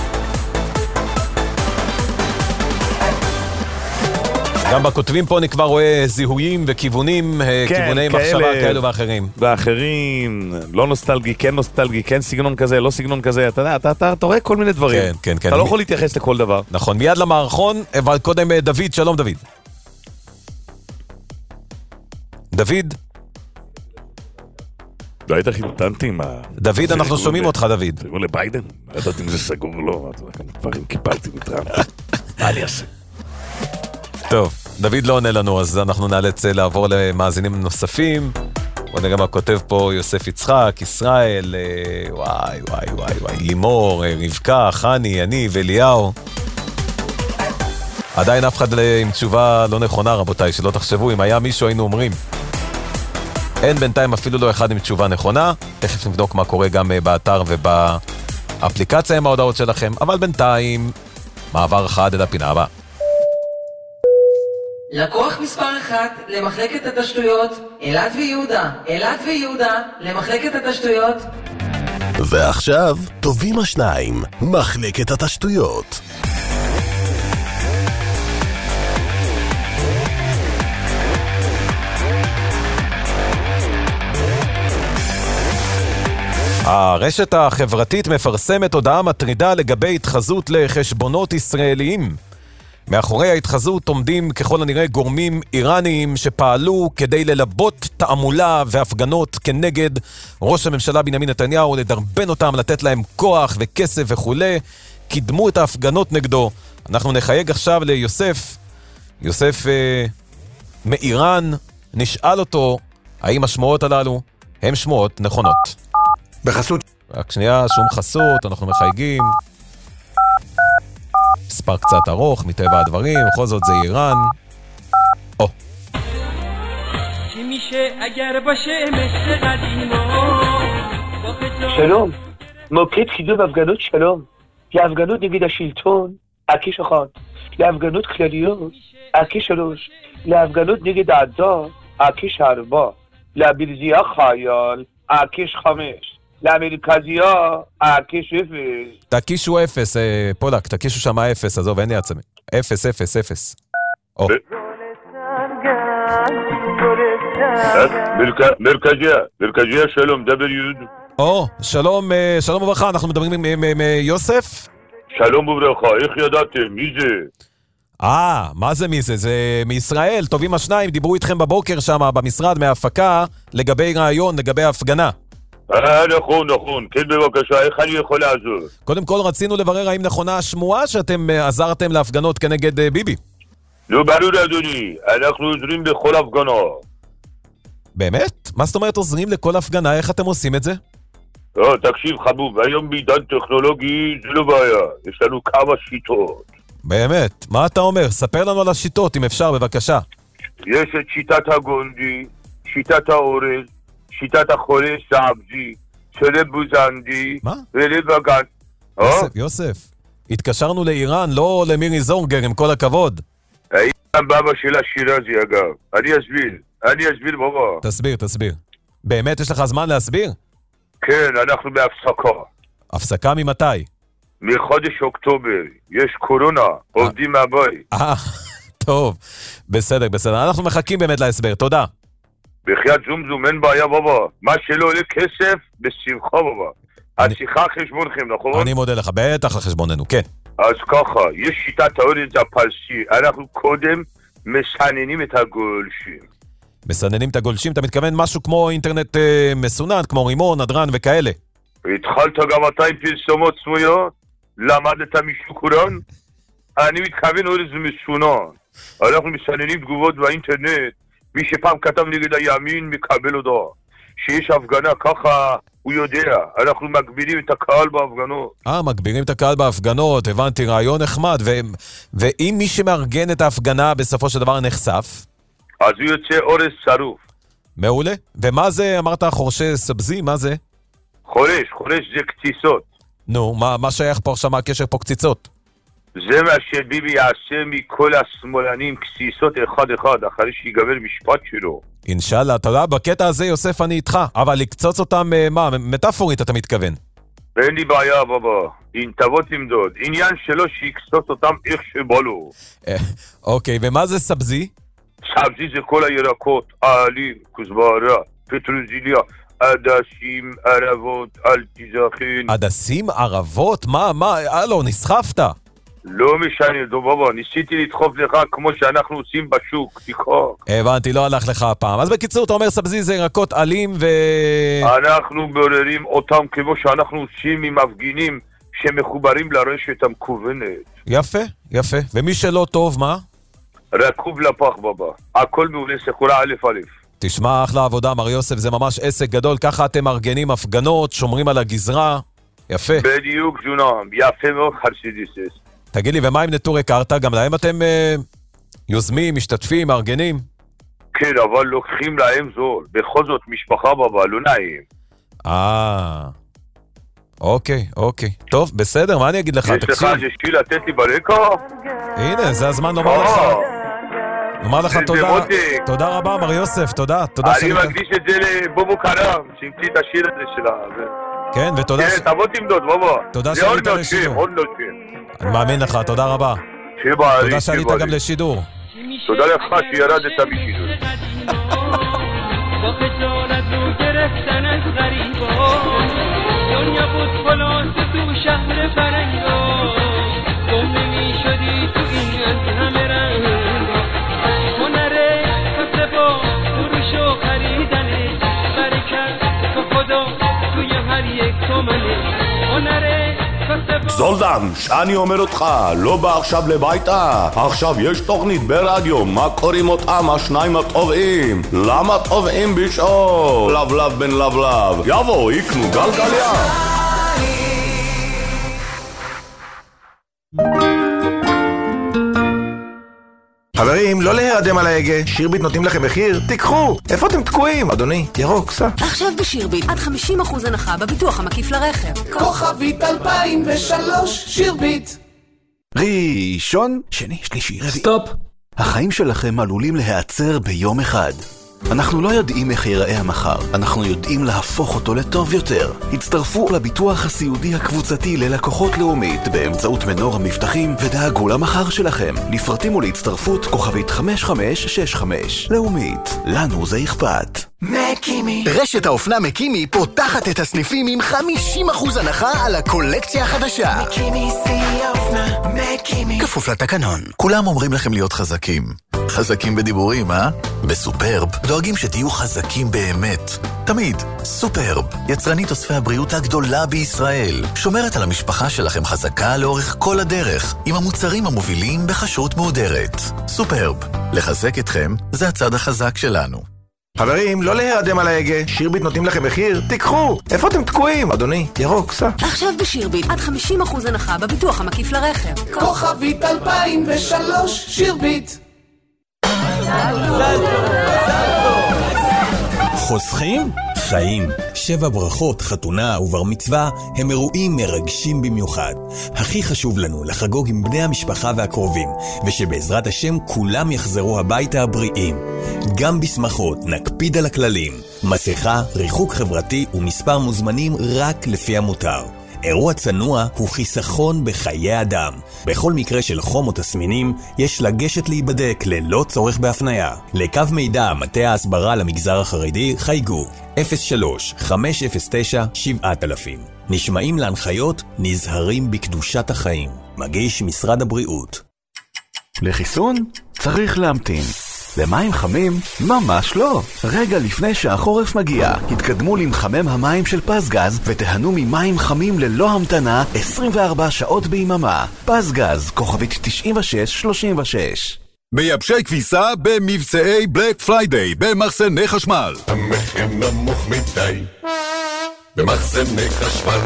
גם בכותבים פה אני כבר רואה זיהויים וכיוונים, כן, כיווני כאלה, מחשבה כאלו ואחרים. ואחרים, לא נוסטלגי, כן נוסטלגי, כן סגנון כזה, לא סגנון כזה, אתה יודע, אתה, אתה, אתה רואה כל מיני דברים. כן, כן, כן. אתה מ... לא יכול להתייחס לכל דבר. נכון, מיד למערכון, אבל קודם דוד, שלום דוד. דוד? לא היית חימתנתי עם ה... דוד, אנחנו שומעים אותך, דוד. תראו לביידן, לא יודעת אם זה סגור או לא, כמה דברים קיבלתי מטראמפ. מה אני אעשה? טוב, דוד לא עונה לנו, אז אנחנו נאלץ לעבור למאזינים נוספים. בוא נראה מה כותב פה יוסף יצחק, ישראל, וואי, וואי, וואי, וואי, לימור, רבקה, חני, אני ואליהו. עדיין אף אחד עם תשובה לא נכונה, רבותיי, שלא תחשבו, אם היה מישהו היינו אומרים. אין בינתיים אפילו לא אחד עם תשובה נכונה, תכף נבדוק מה קורה גם באתר ובאפליקציה עם ההודעות שלכם, אבל בינתיים, מעבר אחד אל הפינה הבאה. לקוח מספר אחת למחלקת התשתויות, אלעד ויהודה, אלעד ויהודה, למחלקת התשתויות. ועכשיו, טובים השניים, מחלקת התשתויות. הרשת החברתית מפרסמת הודעה מטרידה לגבי התחזות לחשבונות ישראליים. מאחורי ההתחזות עומדים ככל הנראה גורמים איראניים שפעלו כדי ללבות תעמולה והפגנות כנגד ראש הממשלה בנימין נתניהו, לדרבן אותם, לתת להם כוח וכסף וכו'. קידמו את ההפגנות נגדו. אנחנו נחייג עכשיו ליוסף, יוסף אה, מאיראן, נשאל אותו האם השמועות הללו הם שמועות נכונות. בחסות. רק שנייה, שום חסות, אנחנו מחייגים. מספר קצת ארוך, מטבע הדברים, בכל זאת זה איראן. או. שלום. מוקד קידום הפגנות שלום, להפגנות נגד השלטון, עקיש אחת, להפגנות כלליות, עקיש שלוש, להפגנות נגד העדה, עקיש ארבע, לברזייה חייל, עקיש חמש, לאמריקזיה, עקיש אפס. תקישו אפס, פולק, תקישו שם אפס, עזוב, אין לי עצמי. אפס, אפס, אפס. או. מרכזיה, מרכזיה שלום, דבר יהוד. או, שלום, שלום וברכה, אנחנו מדברים עם יוסף? שלום וברכה, איך ידעתם? מי זה? אה, מה זה מי זה? זה מישראל, טובים השניים, דיברו איתכם בבוקר שם במשרד מההפקה לגבי רעיון, לגבי ההפגנה. אה, נכון, נכון, כן בבקשה, איך אני יכול לעזור? קודם כל רצינו לברר האם נכונה השמועה שאתם עזרתם להפגנות כנגד ביבי. לא ברור אדוני, אנחנו עוזרים בכל הפגנה. באמת? מה זאת אומרת עוזרים לכל הפגנה? איך אתם עושים את זה? לא, תקשיב חבוב, היום בעידן טכנולוגי זה לא בעיה, יש לנו כמה שיטות. באמת? מה אתה אומר? ספר לנו על השיטות, אם אפשר, בבקשה. יש את שיטת הגונדי, שיטת האורז, שיטת החולה סעבג'י, שלב בוזנדי, ולב הגן. יוסף, יוסף, התקשרנו לאיראן, לא למירי זורגר, עם כל הכבוד. האיראן בבא של השירזי, אגב. אני אסביר, אני אסביר בבא. תסביר, תסביר. באמת יש לך זמן להסביר? כן, אנחנו בהפסקה. הפסקה ממתי? מחודש אוקטובר. יש קורונה, עובדים מהבית. אה, טוב. בסדר, בסדר. אנחנו מחכים באמת להסבר. תודה. בחיית זום זום, אין בעיה בבא. מה שלא עולה כסף, בשמחה בבא. השיחה חשבונכם, נכון? אני מודה לך, בטח לחשבוננו, כן. אז ככה, יש שיטת האורז הפלסי. אנחנו קודם מסננים את הגולשים. מסננים את הגולשים? אתה מתכוון משהו כמו אינטרנט אה, מסונן, כמו רימון, נדרן וכאלה? התחלת גם אתה עם פרסומות סמויות? למדת משוקרן? אני מתכוון אורז מסונן. אנחנו מסננים תגובות באינטרנט. מי שפעם כתב נגד הימין מקבל הודעה. שיש הפגנה ככה, הוא יודע. אנחנו מגבירים את הקהל בהפגנות. אה, מגבירים את הקהל בהפגנות, הבנתי, רעיון נחמד. ו... ואם מי שמארגן את ההפגנה בסופו של דבר נחשף? אז הוא יוצא אורז שרוף. מעולה. ומה זה, אמרת חורשי סבזי, מה זה? חורש, חורש זה קציצות. נו, מה, מה שייך פה עכשיו, מה הקשר פה קציצות? זה מה שביבי יעשה מכל השמאלנים קציצות אחד אחד, אחרי שיגבר משפט שלו. אינשאללה, אתה יודע, בקטע הזה יוסף אני איתך, אבל לקצוץ אותם, מה, מטאפורית אתה מתכוון? אין לי בעיה בבא, אם תבוא תמדוד, עניין שלו שיקצוץ אותם איך שבא לו. אוקיי, ומה זה סבזי? סבזי זה כל הירקות, העלים, כוסברה, פטרוזיליה, עדשים, ערבות, אל תזכין. עדשים, ערבות? מה, מה, הלו, נסחפת? לא משנה, דו בבא, ניסיתי לדחוף לך כמו שאנחנו עושים בשוק, תיקחוק. הבנתי, לא הלך לך הפעם. אז בקיצור, אתה אומר סבזי זה ירקות עלים ו... אנחנו בוררים אותם כמו שאנחנו עושים עם מפגינים שמחוברים לרשת המקוונת. יפה, יפה. ומי שלא טוב, מה? רקוב לפח בבא. הכל מעולה סחורה א' א'. תשמע, אחלה עבודה, מר יוסף, זה ממש עסק גדול. ככה אתם מארגנים הפגנות, שומרים על הגזרה. יפה. בדיוק, ג'ונם. יפה מאוד, חרסידיסס. תגיד לי, ומה עם נטורי קרתא? גם להם אתם אה, יוזמים, משתתפים, מארגנים? כן, אבל לוקחים להם זול. בכל זאת, משפחה בבא, לא נעים. אה... אוקיי, אוקיי. טוב, בסדר, מה אני אגיד לך? יש לך איזה שיר לתת לי ברקע? הנה, זה הזמן לומר לך. נאמר לך תודה. תודה רבה, מר יוסף, תודה. אני מקדיש את זה לבובו קרם, שהמציא את השיר הזה שלה. כן, ותודה... כן, תבוא תמדוד, בובו. תודה שעלית לשידור. עוד לא שיר. אני מאמין לך, תודה רבה. תודה שעלית גם לשידור. תודה לך שירדת בשידור. با خجالت رو گرفتن از غریبا دنیا بود خلاص تو شهر فرنگا گم نمی شدی تو این از همه رنگا هنر تو سبا فروش و خریدنه برکت تو خدا توی هر یک تومنه هنر זולדן, שאני אומר אותך, לא בא עכשיו לביתה. עכשיו יש תוכנית ברדיו, מה קוראים אותם השניים הטובעים? למה טובעים בשאול? לבלב בן לבלב, יבוא, יקנו גלגליה. חבר חברים, לא להירדם על ההגה. שירביט נותנים לכם מחיר? תיקחו! איפה אתם תקועים? אדוני, ירוק, סע. עכשיו בשירביט, עד חמישים אחוז הנחה בביטוח המקיף לרכב. כוכבית אלפיים ושלוש, שירביט. ראשון, שני, שלישי, רביעי. סטופ. החיים שלכם עלולים להיעצר ביום אחד. אנחנו לא יודעים איך ייראה המחר, אנחנו יודעים להפוך אותו לטוב יותר. הצטרפו לביטוח הסיעודי הקבוצתי ללקוחות לאומית באמצעות מנור המבטחים ודאגו למחר שלכם. לפרטים ולהצטרפות כוכבית חמש חמש שש חמש. לאומית, לנו זה אכפת. מקימי. רשת האופנה מקימי פותחת את הסניפים עם חמישים אחוז הנחה על הקולקציה החדשה. מקימי שיא האופנה, מקימי. כפוף לתקנון. כולם אומרים לכם להיות חזקים. חזקים בדיבורים, אה? בסופרב דואגים שתהיו חזקים באמת. תמיד. סופרב, יצרנית אוספי הבריאות הגדולה בישראל. שומרת על המשפחה שלכם חזקה לאורך כל הדרך, עם המוצרים המובילים בחשרות מהודרת. סופרב, לחזק אתכם זה הצד החזק שלנו. חברים, לא להירדם על ההגה. שירביט נותנים לכם מחיר? תיקחו! איפה אתם תקועים? אדוני, ירוק, סע. עכשיו בשירביט, עד חמישים אחוז הנחה בביטוח המקיף לרכב. כוכבית אלפיים ושלוש, שירביט. חוסכים? חיים. שבע ברכות, חתונה ובר מצווה הם אירועים מרגשים במיוחד. הכי חשוב לנו לחגוג עם בני המשפחה והקרובים, ושבעזרת השם כולם יחזרו הביתה הבריאים. גם בשמחות נקפיד על הכללים. מסכה, ריחוק חברתי ומספר מוזמנים רק לפי המותר. אירוע צנוע הוא חיסכון בחיי אדם. בכל מקרה של חום או תסמינים, יש לגשת להיבדק ללא צורך בהפניה. לקו מידע מטה ההסברה למגזר החרדי חייגו אפס שלוש חמש אפס תשע שבעת אלפים. נשמעים להנחיות, נזהרים בקדושת החיים. מגיש משרד הבריאות. לחיסון צריך להמתין. למים חמים? ממש לא. רגע לפני שהחורף מגיע, התקדמו למחמם המים של פסגז ותיהנו ממים חמים ללא המתנה עשרים וארבע שעות ביממה. פסגז, כוכבית תשעים ושש שלושים ושש. מייבשי כביסה במבצעי בלק פריידיי במחסני חשמל. המחיר נמוך מדי במחסני חשמל.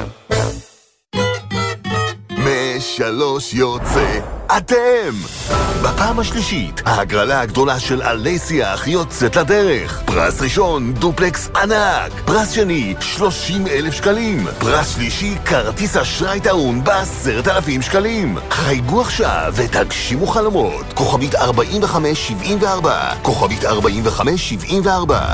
משלוש יוצא אתם! בפעם השלישית, ההגרלה הגדולה של עלי שיח יוצאת לדרך. פרס ראשון, דופלקס ענק. פרס שני, שלושים אלף שקלים. פרס שלישי, כרטיס אשראי טעון בעשרת אלפים שקלים. חייגו עכשיו ותגשימו חלומות. כוכבית ארבעים וחמש שבעים וארבע. כוכבית ארבעים וחמש שבעים וארבע.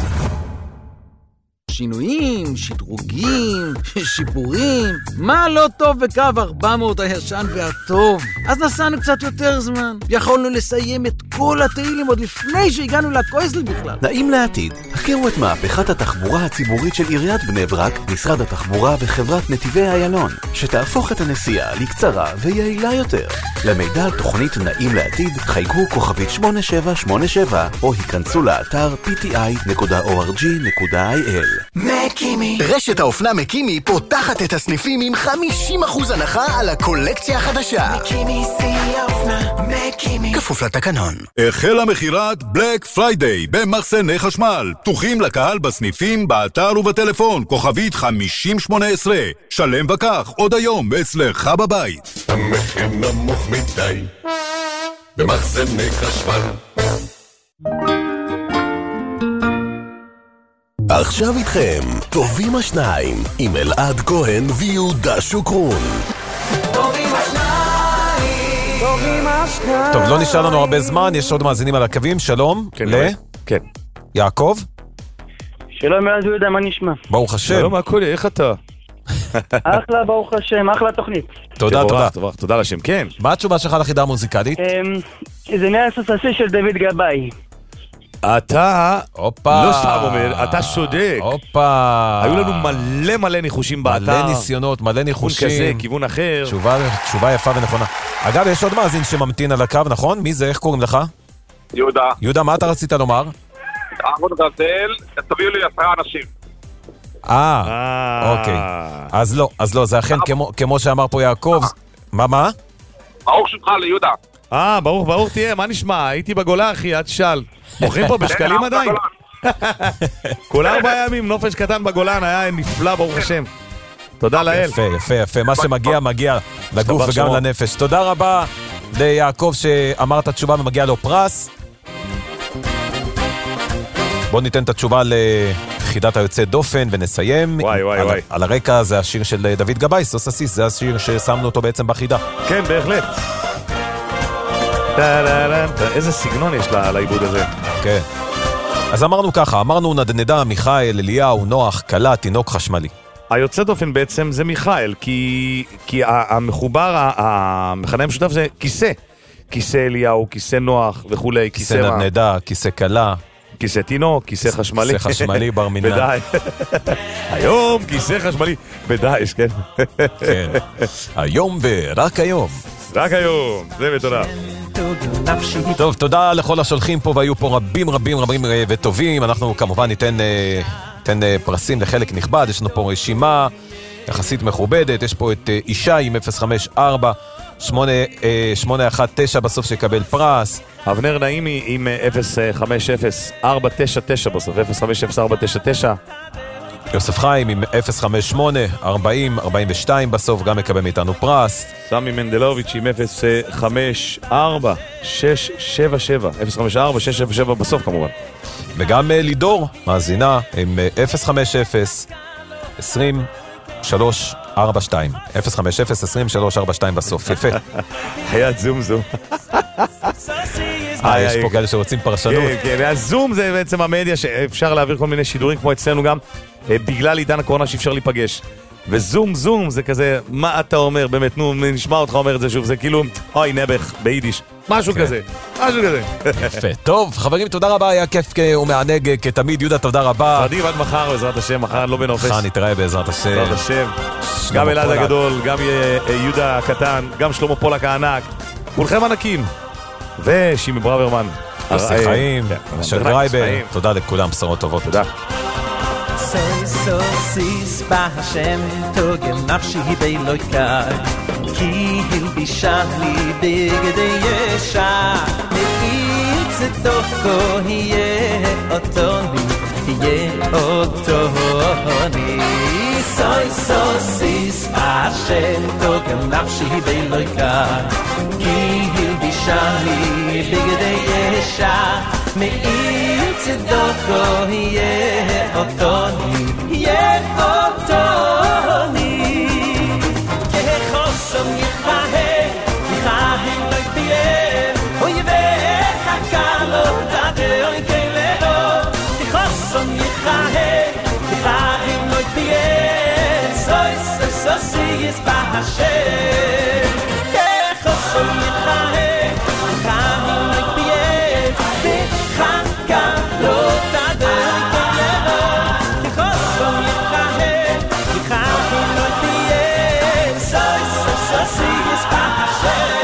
שינויים, שדרוגים, שיפורים. מה לא טוב בקו ארבע מאות הישן והטוב? אז נסענו קצת יותר זמן. יכולנו לסיים את כל התהילים עוד לפני שהגענו לקויזל בכלל. נעים לעתיד. הכירו את מהפכת התחבורה הציבורית של עיריית בני ברק, משרד התחבורה וחברת נתיבי איילון, שתהפוך את הנסיעה לקצרה ויעילה יותר. למידע על תוכנית נעים לעתיד, חייגו כוכבית שמונה שבע שמונה שבע או היכנסו לאתר פי טי איי נקודה או אר ג'י נקודה איי אל. מקימי. רשת האופנה מקימי פותחת את הסניפים עם חמישים אחוז הנחה על הקולקציה החדשה. מקימי שיא האופנה, מקימי. כפוף לתקנון. החלה מכירת בלק פריידיי במחסני חשמל. פתוחים לקהל בסניפים, באתר ובטלפון. כוכבית חמישים שמונה עשרה. שלם וכך עוד היום אצלך בבית. המחיר נמוך מדי במחסני חשמל. עכשיו איתכם, טובים השניים, עם אלעד כהן ויהודה שוקרון. טובים השניים, טובים השניים. טוב, לא נשאר לנו הרבה זמן, יש עוד מאזינים על הקווים, שלום. כן, ל... כן. יעקב? שלום, אלעד יהודה, מה נשמע? ברוך השם. שלום, הכל, איך אתה? אחלה, ברוך השם, אחלה תוכנית. תודה, תודה. תודה לשם, כן. מה התשובה שלך לחידה המוזיקלית? זה מהסוס השיא של דוד גבאי. אתה, אופה. לא סתם אומר, אתה שודק. אופה. היו לנו מלא מלא ניחושים באתר. מלא ניסיונות, מלא ניחושים. כיוון כזה, כיוון אחר. תשובה, תשובה יפה ונכונה. אגב, יש עוד מאזין שממתין על הקו, נכון? מי זה? איך קוראים לך? יהודה. יהודה, מה אתה רצית לומר? אהרון גזל, תביאו לי עשרה אנשים. אה, אוקיי. אז לא, אז לא, זה אכן כמו שאמר פה יעקב. מה, מה? ברוך שלך ליהודה. אה, ברוך, ברוך תהיה, מה נשמע? הייתי בגולה, אחי, עד שאל. מוכרים פה בשקלים עדיין? כל ארבע ימים, נופש קטן בגולן, היה נפלא, ברוך השם. תודה לאל. יפה, יפה, יפה. מה שמגיע, מגיע לגוף וגם לנפש. תודה רבה ליעקב שאמר את התשובה ומגיע לו פרס. בואו ניתן את התשובה לחידת היוצא דופן ונסיים. וואי וואי על, וואי. על הרקע זה השיר של דוד גבאי, סוס-סוסיס, זה השיר ששמנו אותו בעצם בחידה. כן, בהחלט. איזה סגנון יש לעיבוד הזה. כן. אז אמרנו ככה, אמרנו נדנדה, מיכאל, אליהו, נוח, קלה, תינוק חשמלי. היוצא דופן בעצם זה מיכאל, כי, כי המחובר, המכנה המשותף זה כיסא. כיסא אליהו, כיסא נוח וכולי. כיסא נדנדה, כיסא קלה. כיסא תינוק, כיסא חשמלי. כיסא חשמלי בר מינן. בדאי. היום כיסא חשמלי בדאעש, כן. כן. היום ורק היום. רק היום, זה ותודה. טוב, תודה לכל השולחים פה, והיו פה רבים רבים רבים וטובים. אנחנו כמובן ניתן, ניתן פרסים לחלק נכבד. יש לנו פה רשימה יחסית מכובדת. יש פה את ישי עם אפס חמש ארבע שמונה אחת תשע בסוף שיקבל פרס. אבנר נעימי עם אפס חמש אפס ארבע תשע תשע בסוף, אפס חמש אפס ארבע תשע תשע. יוסף חיים עם אפס חמש שמונה ארבעים ארבעים ושתיים בסוף, גם מקבל מאיתנו פרס. סמי מנדלוביץ' עם אפס חמש ארבע שש שבע שבע, אפס חמש ארבע שש שבע שבע בסוף כמובן. וגם לידור מאזינה עם אפס חמש אפס עשרים שלוש ארבע שתיים, אפס חמש אפס עשרים שלוש ארבע שתיים בסוף. יפה. חיית זום זום. אה, יש פה כאלה שרוצים פרשנות. כן, כן, הזום זה בעצם המדיה שאפשר להעביר כל מיני שידורים כמו אצלנו גם, בגלל עידן הקורונה שאפשר להיפגש. וזום זום זה כזה, מה אתה אומר באמת, נו נשמע אותך אומר את זה שוב, זה כאילו אוי נבח ביידיש, משהו כזה, משהו כזה. יפה, טוב חברים, תודה רבה, היה כיף ומענג כתמיד. יהודה, תודה רבה. תרדיב עד מחר בעזרת השם, מחר לא בנופש, מחר נתראה בעזרת השם. בעזרת השם. גם אלעד הגדול, גם יהודה הקטן, גם שלמה פולק הענק, כולכם ענקים. ושימי ברוורמן, יוסי חיים, אשר גרייבר, תודה לכולם, בשורות טובות. תודה. סוסיס בהשם תוגם נפשי בילויקה כי הלבישה לי בגדי ישר מאיר צדוקו יהיה אוטוני יהיה אוטוני סוי סוסיס בהשם תוגם נפשי בילויקה כי הלבישה לי בגדי ישר מאיר צדוקו יהיה אוטוני יהיה אוטוני כחוסם יכהה יכהה לא יפייה אויבך הקלות עדוי כלאו כחוסם יכהה יכהה לא יפייה סוי סוי סוסי יסבח השם כחוסם יכהה יכהה לא יפייה חכה לא תדעי כלאו כחוסם יכהה יכהה לא יפייה סוי סוי סוסי יסבח השם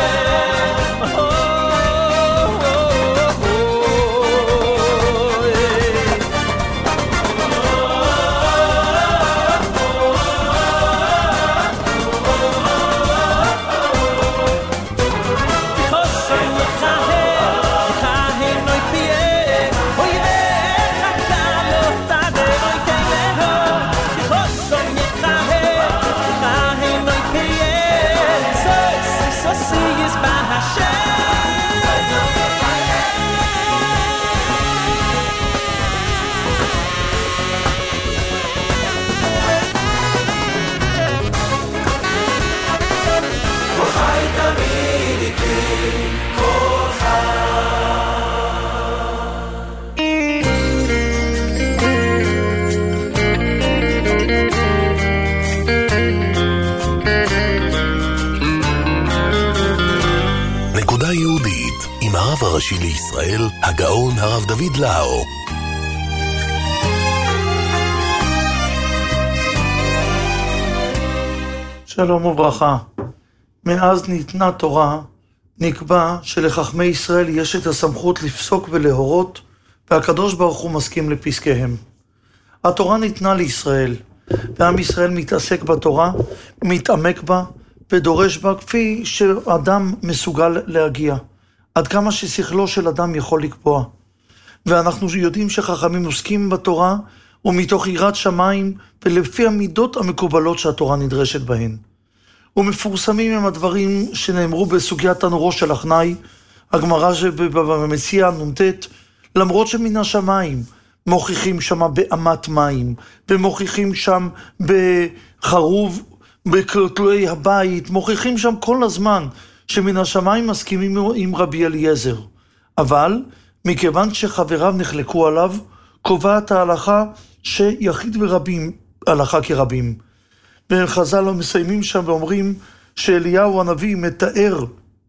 הרב הראשי לישראל, הגאון הרב דוד לאו. שלום וברכה. מאז ניתנה תורה, נקבע שלחכמי ישראל יש את הסמכות לפסוק ולהורות, והקדוש ברוך הוא מסכים לפסקיהם. התורה ניתנה לישראל, ועם ישראל מתעסק בתורה, מתעמק בה, ודורש בה כפי שאדם מסוגל להגיע. עד כמה ששכלו של אדם יכול לקבוע. ואנחנו יודעים שחכמים עוסקים בתורה, ומתוך יראת שמיים, ולפי המידות המקובלות שהתורה נדרשת בהן. ומפורסמים הם הדברים שנאמרו בסוגיית תנורו של אחנאי, הגמרא במציאה נ"ט, למרות שמן השמיים, מוכיחים שם באמת מים, ומוכיחים שם בחרוב, בכלותלוי הבית, מוכיחים שם כל הזמן שמן השמיים מסכימים עם רבי אליעזר. אבל מכיוון שחבריו נחלקו עליו, קובעת ההלכה שיחיד ורבים, הלכה כרבים. וחז"ל לא מסיימים שם ואומרים שאליהו הנביא מתאר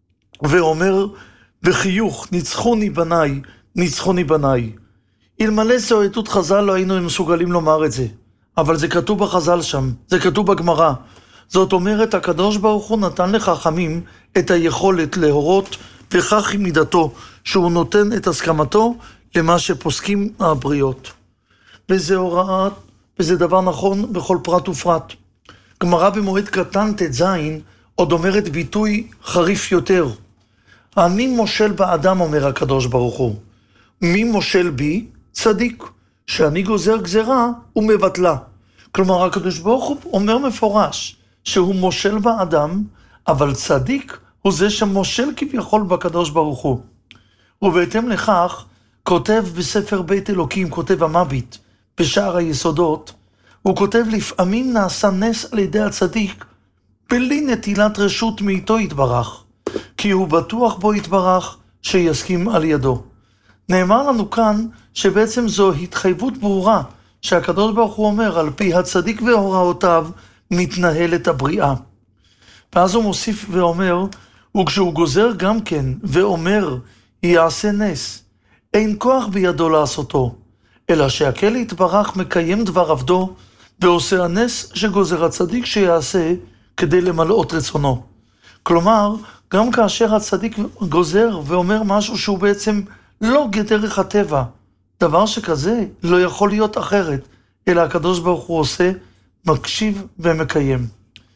ואומר בחיוך, ניצחוני בניי, ניצחוני בניי. אלמלא זו עדות חז"ל לא היינו מסוגלים לומר את זה. אבל זה כתוב בחז"ל שם, זה כתוב בגמרא. זאת אומרת, הקדוש ברוך הוא נתן לחכמים את היכולת להורות, וכך היא מידתו, שהוא נותן את הסכמתו למה שפוסקים הבריות. וזה הוראה, וזה דבר נכון בכל פרט ופרט. גמרא במועד קטן ת' עוד אומרת ביטוי חריף יותר. אני מושל באדם, אומר הקדוש ברוך הוא. מי מושל בי? צדיק. שאני גוזר גזרה ומבטלה. כלומר, הקדוש ברוך הוא אומר מפורש שהוא מושל באדם, אבל צדיק הוא זה שמושל כביכול בקדוש ברוך הוא. ובהתאם לכך, כותב בספר בית אלוקים, כותב המביט, בשער היסודות, הוא כותב לפעמים נעשה נס על ידי הצדיק, בלי נטילת רשות מאיתו יתברך, כי הוא בטוח בו יתברך שיסכים על ידו. נאמר לנו כאן שבעצם זו התחייבות ברורה, שהקדוש ברוך הוא אומר, על פי הצדיק והוראותיו מתנהלת הבריאה. ואז הוא מוסיף ואומר, וכשהוא גוזר גם כן ואומר, יעשה נס, אין כוח בידו לעשותו, אלא שהכל יתברך מקיים דבר עבדו, ועושה הנס שגוזר הצדיק שיעשה כדי למלאות רצונו. כלומר, גם כאשר הצדיק גוזר ואומר משהו שהוא בעצם לא גדרך הטבע, דבר שכזה לא יכול להיות אחרת, אלא הקדוש ברוך הוא עושה, מקשיב ומקיים.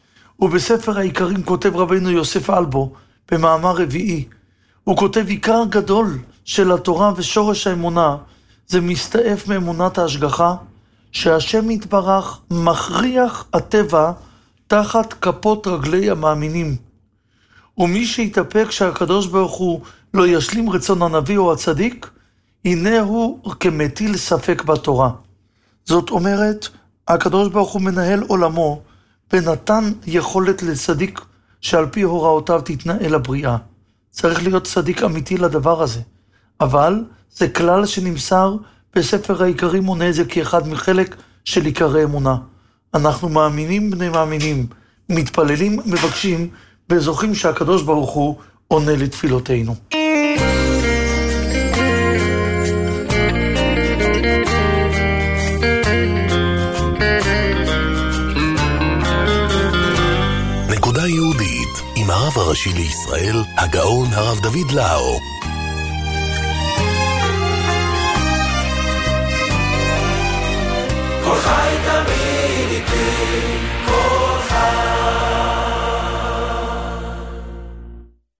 ובספר העיקרים כותב רבינו יוסף אלבו, במאמר רביעי, הוא כותב עיקר גדול של התורה ושורש האמונה, זה מסתעף מאמונת ההשגחה, שהשם יתברך מכריח הטבע תחת כפות רגלי המאמינים. ומי שיתאפק שהקדוש ברוך הוא לא ישלים רצון הנביא או הצדיק, הנה הוא כמטיל ספק בתורה. זאת אומרת, הקדוש ברוך הוא מנהל עולמו, ונתן יכולת לצדיק שעל פי הוראותיו תתנהל הבריאה. צריך להיות צדיק אמיתי לדבר הזה. אבל זה כלל שנמסר בספר העיקרים מונה את זה כאחד מחלק של עיקרי אמונה. אנחנו מאמינים בני מאמינים, מתפללים, מבקשים, וזוכים שהקדוש ברוך הוא עונה לתפילותינו. נקודה יהודית עם הרב הראשי לישראל, הגאון הרב דוד לאו. כל חי תמיד איתי, כל חי